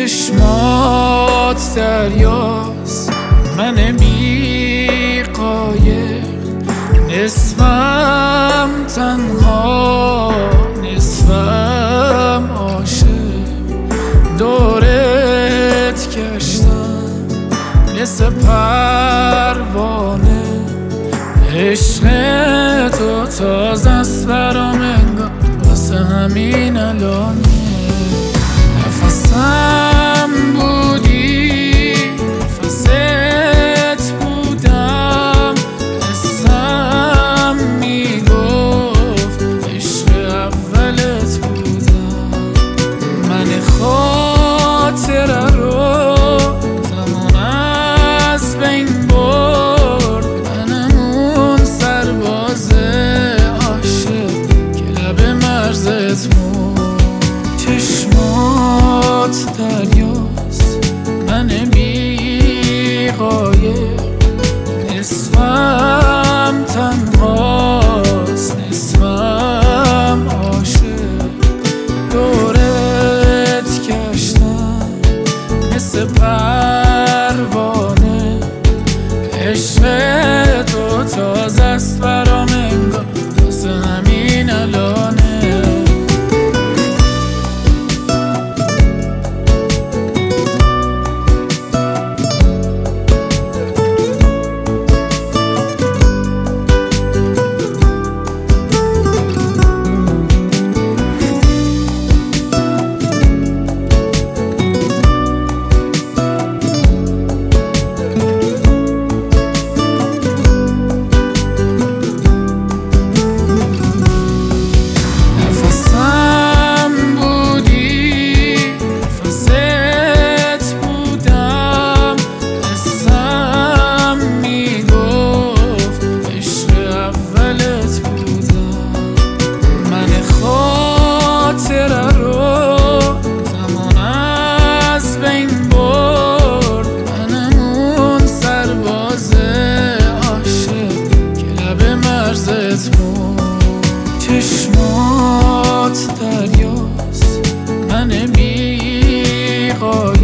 چشمات دریاست، من بی قایق، نصفم تنها نصفم عاشق. دورت گشتم مثل پروانه، عشق تو تازه است برام انگار، واسه همین الانه. نفسم بودی، نفست بودم، حسم میگفت عشق اولت بودم. من خاطره رو زمان از بین برد، منمون سرباز عاشق که لب مرزت مرد. چشمات دریاست، من بی قایق، نصفم تنهاست نصفم عاشق. دورت گشتم مثل پروانه، عشق تو تازه است برام انگار، واسه همین الانه. چشمات دریاست، من بی قایق،